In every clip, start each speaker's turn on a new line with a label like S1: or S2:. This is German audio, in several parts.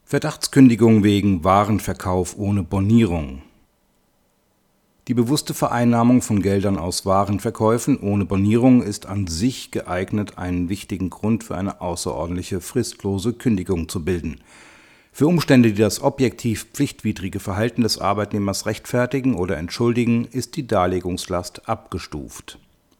S1: Verdachtskündigung wegen Warenverkauf ohne Bonierung. Die bewusste Vereinnahmung von Geldern aus Warenverkäufen ohne Bonierung ist an sich geeignet, einen wichtigen Grund für eine außerordentliche fristlose Kündigung zu bilden. Für Umstände, die das objektiv pflichtwidrige Verhalten des Arbeitnehmers rechtfertigen oder entschuldigen, ist die Darlegungslast abgestuft.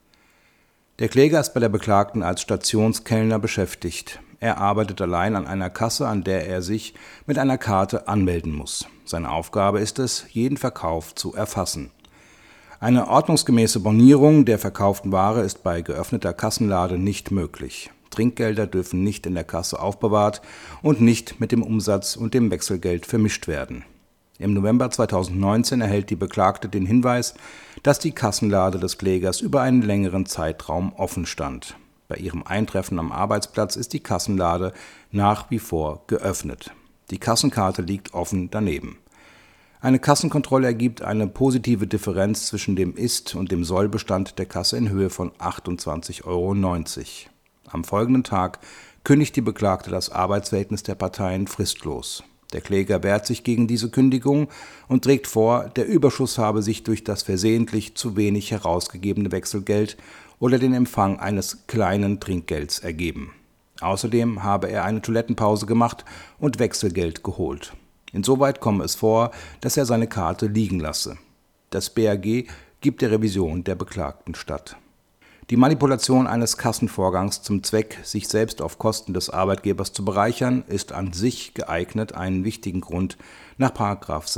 S1: Der Kläger ist bei der Beklagten als Stationskellner beschäftigt. Er arbeitet allein an einer Kasse, an der er sich mit einer Karte anmelden muss. Seine Aufgabe ist es, jeden Verkauf zu erfassen. Eine ordnungsgemäße Bonierung der verkauften Ware ist bei geöffneter Kassenlade nicht möglich. Trinkgelder dürfen nicht in der Kasse aufbewahrt und nicht mit dem Umsatz und dem Wechselgeld vermischt werden. Im November 2019 erhält die Beklagte den Hinweis, dass die Kassenlade des Klägers über einen längeren Zeitraum offen stand. Bei ihrem Eintreffen am Arbeitsplatz ist die Kassenlade nach wie vor geöffnet. Die Kassenkarte liegt offen daneben. Eine Kassenkontrolle ergibt eine positive Differenz zwischen dem Ist- und dem Sollbestand der Kasse in Höhe von 28,90 €. Am folgenden Tag kündigt die Beklagte das Arbeitsverhältnis der Parteien fristlos. Der Kläger wehrt sich gegen diese Kündigung und trägt vor, der Überschuss habe sich durch das versehentlich zu wenig herausgegebene Wechselgeld oder den Empfang eines kleinen Trinkgelds ergeben. Außerdem habe er eine Toilettenpause gemacht und Wechselgeld geholt. Insoweit komme es vor, dass er seine Karte liegen lasse. Das BAG gibt der Revision der Beklagten statt. Die Manipulation eines Kassenvorgangs zum Zweck, sich selbst auf Kosten des Arbeitgebers zu bereichern, ist an sich geeignet, einen wichtigen Grund nach §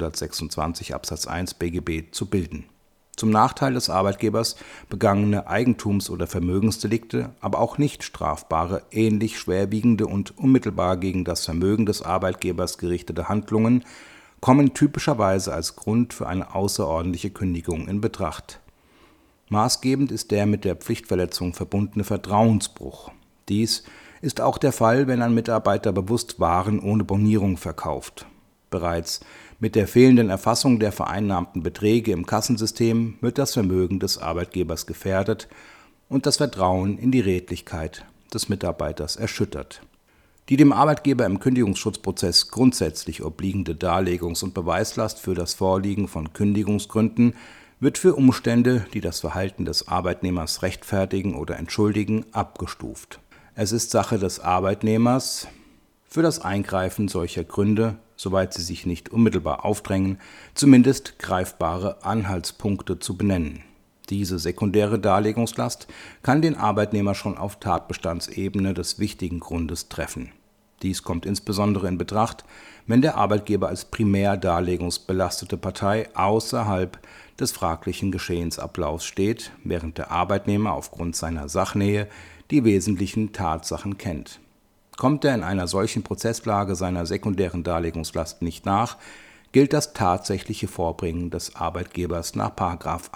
S1: 626 Absatz 1 BGB zu bilden. Zum Nachteil des Arbeitgebers begangene Eigentums- oder Vermögensdelikte, aber auch nicht strafbare, ähnlich schwerwiegende und unmittelbar gegen das Vermögen des Arbeitgebers gerichtete Handlungen kommen typischerweise als Grund für eine außerordentliche Kündigung in Betracht. Maßgebend ist der mit der Pflichtverletzung verbundene Vertrauensbruch. Dies ist auch der Fall, wenn ein Mitarbeiter bewusst Waren ohne Bonierung verkauft. Bereits mit der fehlenden Erfassung der vereinnahmten Beträge im Kassensystem wird das Vermögen des Arbeitgebers gefährdet und das Vertrauen in die Redlichkeit des Mitarbeiters erschüttert. Die dem Arbeitgeber im Kündigungsschutzprozess grundsätzlich obliegende Darlegungs- und Beweislast für das Vorliegen von Kündigungsgründen wird für Umstände, die das Verhalten des Arbeitnehmers rechtfertigen oder entschuldigen, abgestuft. Es ist Sache des Arbeitnehmers, für das Eingreifen solcher Gründe, soweit sie sich nicht unmittelbar aufdrängen, zumindest greifbare Anhaltspunkte zu benennen. Diese sekundäre Darlegungslast kann den Arbeitnehmer schon auf Tatbestandsebene des wichtigen Grundes treffen. Dies kommt insbesondere in Betracht, wenn der Arbeitgeber als primär darlegungsbelastete Partei außerhalb des fraglichen Geschehensablaufs steht, während der Arbeitnehmer aufgrund seiner Sachnähe die wesentlichen Tatsachen kennt. Kommt er in einer solchen Prozesslage seiner sekundären Darlegungslast nicht nach, gilt das tatsächliche Vorbringen des Arbeitgebers nach §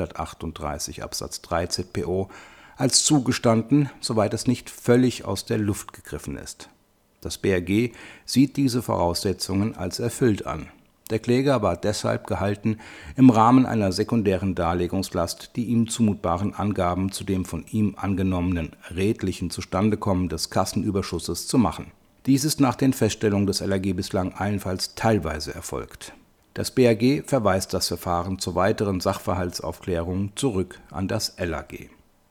S1: 138 Absatz 3 ZPO als zugestanden, soweit es nicht völlig aus der Luft gegriffen ist. Das BAG sieht diese Voraussetzungen als erfüllt an. Der Kläger war deshalb gehalten, im Rahmen einer sekundären Darlegungslast die ihm zumutbaren Angaben zu dem von ihm angenommenen redlichen Zustandekommen des Kassenüberschusses zu machen. Dies ist nach den Feststellungen des LAG bislang allenfalls teilweise erfolgt. Das BAG verweist das Verfahren zur weiteren Sachverhaltsaufklärung zurück an das LAG.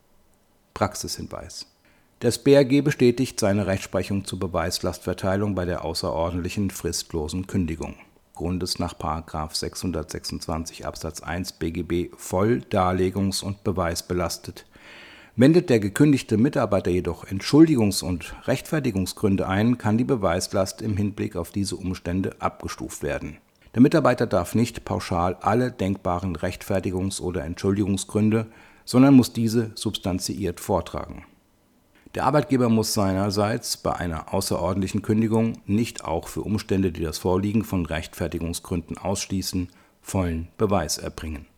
S1: Praxishinweis: Das BAG bestätigt seine Rechtsprechung zur Beweislastverteilung bei der außerordentlichen fristlosen Kündigung. Grund ist nach § 626 Absatz 1 BGB voll darlegungs- und beweisbelastet. Wendet der gekündigte Mitarbeiter jedoch Entschuldigungs- und Rechtfertigungsgründe ein, kann die Beweislast im Hinblick auf diese Umstände abgestuft werden. Der Mitarbeiter darf nicht pauschal alle denkbaren Rechtfertigungs- oder Entschuldigungsgründe, sondern muss diese substanziiert vortragen. Der Arbeitgeber muss seinerseits bei einer außerordentlichen Kündigung nicht auch für Umstände, die das Vorliegen von Rechtfertigungsgründen ausschließen, vollen Beweis erbringen.